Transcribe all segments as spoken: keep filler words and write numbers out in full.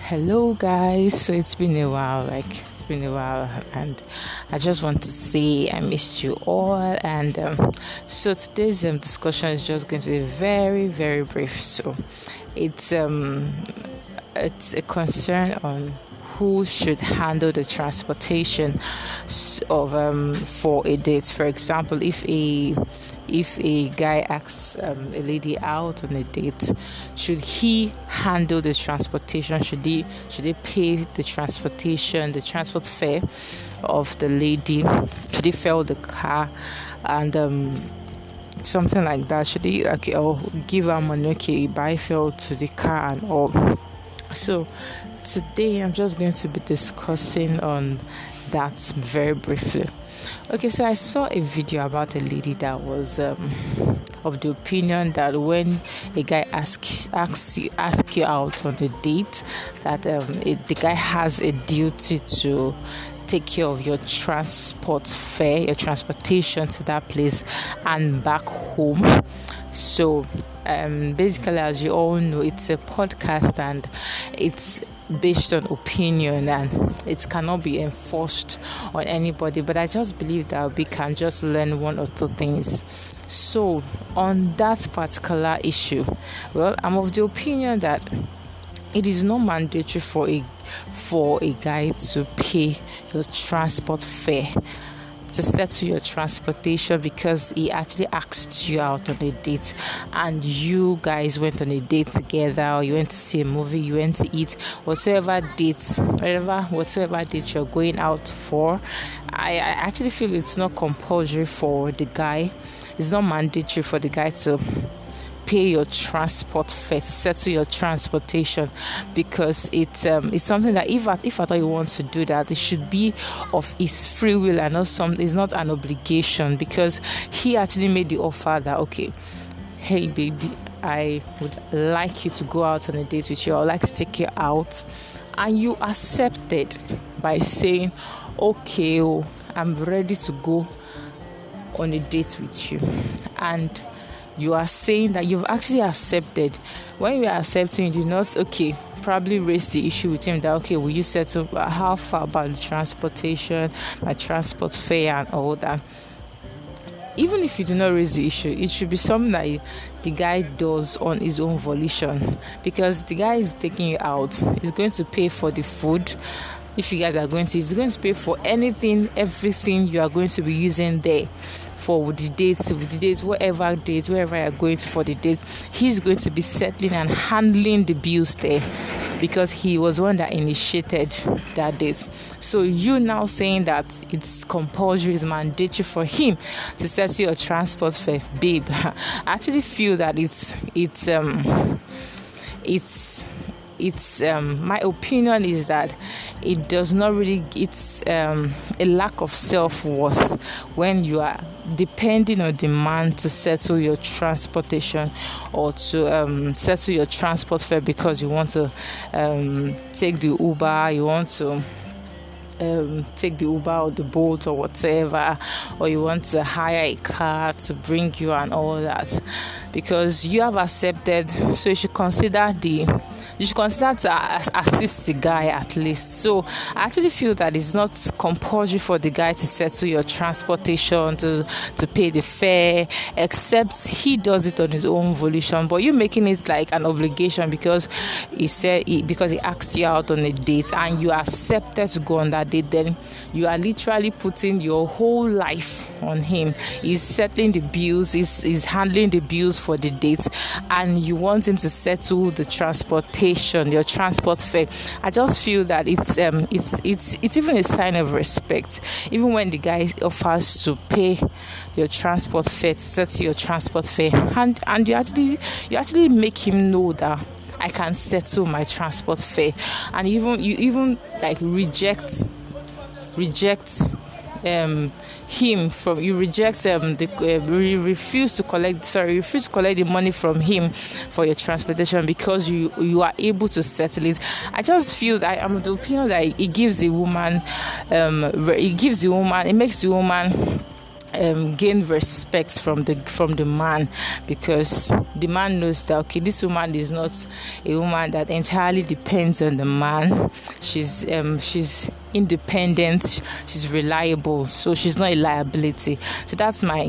Hello, guys. So it's been a while, like it's been a while, and I just want to say I missed you all. And um, so today's um, discussion is just going to be very, very brief. So it's um, it's a concern on who should handle the transportation of um for a date. For example, if a if a guy asks um, a lady out on a date, should he handle the transportation? Should he should he pay the transportation, the transport fare of the lady? Should he fill the car and um something like that? Should he okay or give her money, okay, buy fuel to the car and all? So today I'm just going to be discussing on that very briefly. Okay, so I saw a video about a lady that was um, of the opinion that when a guy asks asks you ask you out on a date, that um, it, the guy has a duty to take care of your transport fare, your transportation to that place and back home. So um, basically, as you all know, it's a podcast and it's based on opinion and it cannot be enforced on anybody, but I just believe that we can just learn one or two things. So on that particular issue, well, I'm of the opinion that it is not mandatory for a for a guy to pay your transport fare, to settle your transportation, because he actually asked you out on a date and you guys went on a date together, or you went to see a movie, you went to eat, whatsoever date, whatever whatsoever date you're going out for. I, I actually feel it's not compulsory for the guy, it's not mandatory for the guy to pay your transport fare, to settle your transportation, because it's um it's something that if if I thought you want to do that, it should be of his free will and not some it's not an obligation, because he actually made the offer that, okay, hey baby, I would like you to go out on a date with you, I would like to take you out, and you accepted by saying, okay, oh, I'm ready to go on a date with you. And you are saying that you've actually accepted. When you are accepting, you did not, okay, probably raise the issue with him that, okay, will you settle how far about the transportation, my transport fare and all that. Even if you do not raise the issue, it should be something that the guy does on his own volition, because the guy is taking you out, he's going to pay for the food. If you guys are going to, he's going to pay for anything, everything you are going to be using there for the dates, with the dates, whatever dates, wherever you're going to for the date, he's going to be settling and handling the bills there, because he was one that initiated that date. So you now saying that it's compulsory, it's mandatory for him to settle your transport fare, babe. I actually feel that it's it's um it's it's um my opinion is that it does not really it's um a lack of self-worth when you are depending on demand to settle your transportation, or to um settle your transport fare because you want to um take the Uber, you want to Um, take the Uber or the boat or whatever, or you want to hire a car to bring you and all that, because you have accepted. So you should consider the you should consider to assist the guy at least. So I actually feel that it's not compulsory for the guy to settle your transportation, to to pay the fare, except he does it on his own volition. But you're making it like an obligation because he said he, because he asked you out on a date and you accepted to go on that date. Then you are literally putting your whole life on him. He's settling the bills, he's, he's handling the bills for the date, and you want him to settle the transportation, your transport fare. I just feel that it's um it's it's it's even a sign of respect, even when the guy offers to pay your transport fare, to settle your transport fare, and and you actually you actually make him know that I can settle my transport fare, and even you even like reject reject um him from you reject um the uh, you refuse to collect sorry refuse to collect the money from him for your transportation because you you are able to settle it. I just feel that I'm of the opinion that it gives the woman um it gives the woman it makes the woman um, gain respect from the from the man, because the man knows that okay, this woman is not a woman that entirely depends on the man. She's um, she's independent, she's reliable, so she's not a liability. So that's my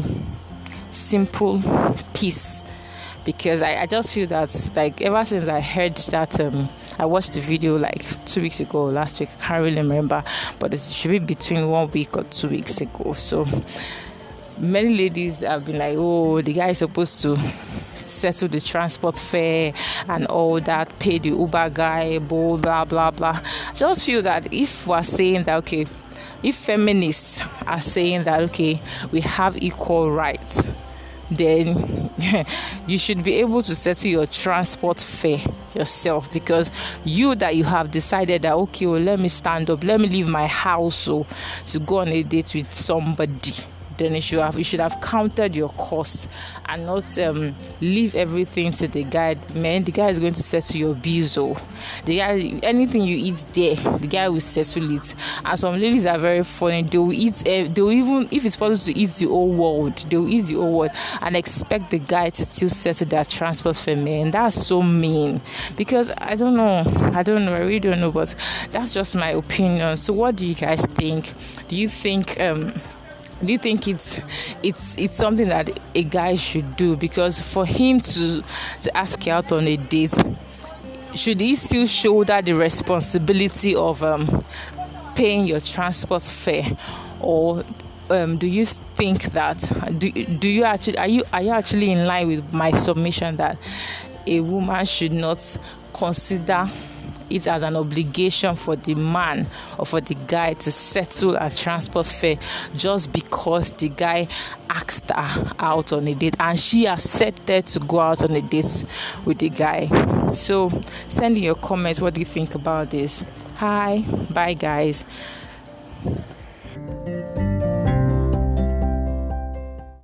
simple piece, because I, I just feel that, like, ever since I heard that, um, I watched the video like two weeks ago, last week, I can't really remember, but it should be between one week or two weeks ago. So many ladies have been like, oh, the guy is supposed to settle the transport fare and all that, pay the Uber guy, blah, blah, blah, blah. I just feel that if we're saying that, okay, if feminists are saying that, okay, we have equal rights, then you should be able to settle your transport fare yourself, because you that you have decided that, okay, well, let me stand up, let me leave my house so, to go on a date with somebody, then you should have you should have counted your costs and not um, leave everything to the guy. Man, the guy is going to settle your bills. Oh, the guy, anything you eat there, the guy will settle it. And some ladies are very funny. They will eat. Uh, they will even, if it's possible to eat the whole world, they will eat the whole world and expect the guy to still settle their transport for me. And that's so mean. Because I don't know, I don't know, I really don't know, but that's just my opinion. So, what do you guys think? Do you think um? Do you think it's it's it's something that a guy should do? Because for him to to ask you out on a date, should he still shoulder the responsibility of um, paying your transport fare, or um, do you think that do do you actually are you are you actually in line with my submission that a woman should not consider it as an obligation for the man or for the guy to settle a transport fare just because the guy asked her out on a date and she accepted to go out on a date with the guy? So send in your comments. What do you think about this? Hi, bye guys.